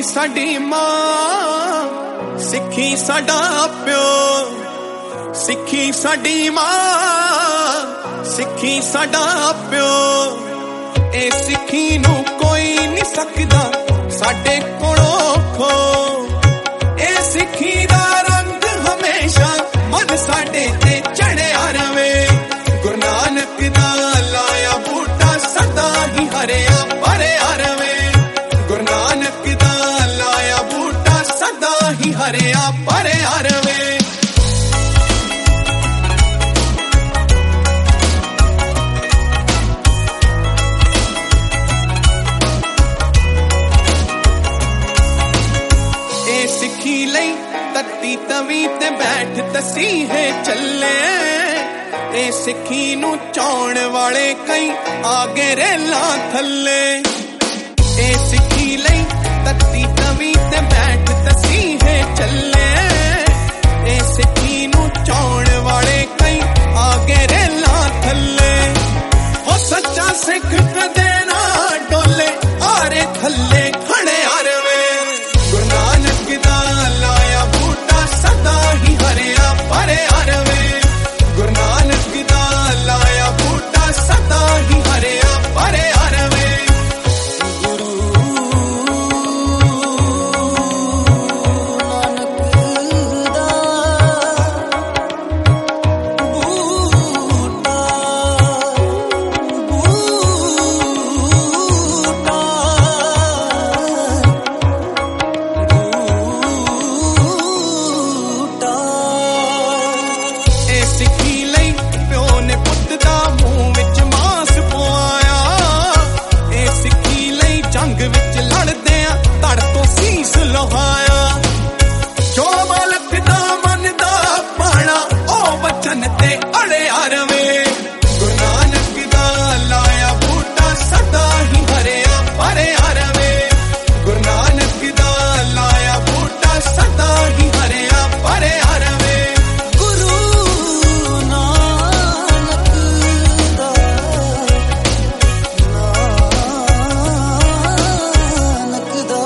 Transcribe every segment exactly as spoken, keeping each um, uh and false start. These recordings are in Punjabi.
साडी मां, सिक्खी साडा प्यो, सिक्खी साडी मां, सिक्खी साडा प्यो। ए सिक्खी नू कोई नहीं सकदा साडे कोलों खो। ए सिक्खी दा रंग हमेशा मन साडे ते चढ़िया रवे। गुरु नानक दा लाया बूटा सदा ही हरिया भरिया रवे। गुरु नानक दा लाया बूटा सदा ही हरिया भरिया रवे। सिक्खी लई तत्ती तवी ते बैठ तसी है चले। ए सिक्खी नू चाउण वाले कई आगे रेला थले। ए सिक्खी लई तत्ती तवी ते बैठ तसी है चले। ए सिक्खी नू चाउण वाले कई आगे रेला थले। हो सच्चा सिख कदे ना डोले आरे थले खड़े आरवे। गुरु नानक दा लाया बूटा सदा ही हरिया भरिया रवे। गुरु नानक दा लाया बूटा सदा ही हरिया भरिया रवे। गुरु नानक दा बूटा बूटा सिक्खी लई प्यो ने पुੱਤ ਦਾ ਮੂੰਹ ਵਿੱਚ ਮਾਸ ਪਵਾਇਆ। ਇਹ ਸਿੱਖੀ ਲਈ ਜੰਗ ਵਿੱਚ ਲੜਦੇ ਆ ਧੜ ਤੋਂ ਸੀਸ ਲੁਹਾਇਆ। ਜੋ ਮਾਲਕ ਦਾ ਮਨ ਦਾ ਪਾਣਾ ਉਹ ਵਚਨ ਤੇ ਅੜਿਆ ਰਵੇ। ਗੁਰੂ ਨਾਨਕ ਦਾ ਲਾਇਆ ਬੂਟਾ ਸਦਾ ਹੀ ਹਰਿਆ ਭਰਿਆ ਰਵੇ। ਗੁਰੂ ਨਾਨਕ ਦਾ ਲਾਇਆ ਬੂਟਾ ਸਦਾ ਹੀ ਹਰਿਆ ਭਰਿਆ ਰਵੇ। ਗੁਰੂ ਨਾਨਕ ਦਾ ਨਾਨਕ ਦਾ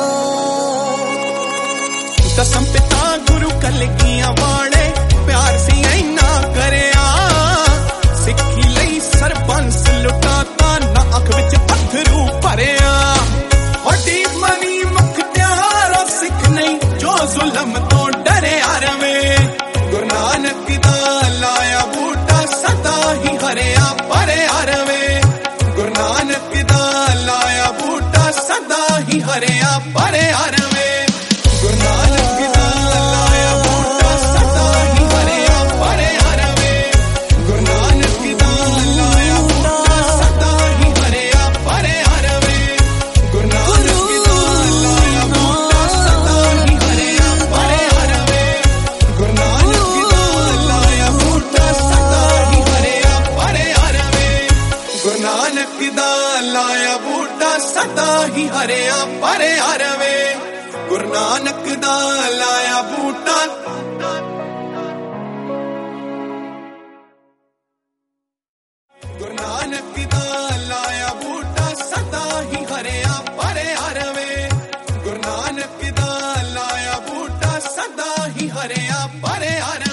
ਦਸਮ ਪਿਤਾ ਗੁਰੂ ਕਲਗੀਆਂ ਵਾਲੇ ਪਿਆਰ ਸੀ ਇੰਨਾ ਕਰਿਆ। ਸਿੱਖੀ ਲਈ ਸਰਬੰਸ ਲੁਟਾਤਾ ਨਾ ਅੱਖ ਵਿੱਚ ਅੱਥਰੂ ਭਰਿਆ। ਵੱਡੀ ਮਨੀ ਮੁਖਤਿਆਰਾ ਸਿੱਖ ਨਹੀਂ ਜੋ ਜ਼ੁਲਮ ਤੋਂ ਡਰਿਆ ਰਵੇ। ਗੁਰੂ ਨਾਨਕ ਦਾ ਲਾਇਆ ਬੂਟਾ ਸਦਾ ਹੀ ਹਰਿਆ ਭਰਿਆ ਰਵੇ। ਗੁਰੂ ਨਾਨਕ ਦਾ ਲਾਇਆ ਬੂਟਾ ਸਦਾ ਹੀ ਹਰਿਆ ਭਰਿਆ ਰਵੇ। ਗੁਰੂ ਨਾਨਕ ਦਾ ਲਾਇਆ ਬੂਟਾ ਸਦਾ ਹੀ ਹਰਿਆ ਭਰਿਆ ਰਵੇ। ਗੁਰੂ ਨਾਨਕ ਦਾ ਲਾਇਆ ਬੂਟਾ ਸਦਾ ਹੀ ਹਰਿਆ ਭਰਿਆ ਰਵੇ। ਗੁਰੂ ਨਾਨਕ ਦਾ ਲਾਇਆ ਬੂਟਾ ਸਦਾ ਹੀ ਹਰਿਆ ਭਰਿਆ ਰਵੇ। ਗੁਰੂ ਨਾਨਕ ਦਾ ਲਾਇਆ ਬੂਟਾ ਸਦਾ ਹੀ ਹਰਿਆ ਭਰਿਆ ਰਵੇ। ਗੁਰੂ ਨਾਨਕ ਦਾ ਲਾਇਆ ਬੂਟਾ ਸਦਾ ਹੀ ਹਰਿਆ ਭਰਿਆ ਰਵੇ। ਗੁਰੂ ਨਾਨਕ ਦਾ ਲਾਇਆ ਬੂਟਾ ਗੁਰੂ ਨਾਨਕ ਦਾ ਲਾਇਆ ਬੂਟਾ ਸਦਾ ਹੀ ਹਰਿਆ ਭਰਿਆ ਰਵੇ। ਗੁਰੂ ਨਾਨਕ ਦਾ ਲਾਇਆ ਬੂਟਾ ਸਦਾ ਹੀ ਹਰਿਆ ਭਰਿਆ ਰਵੇ।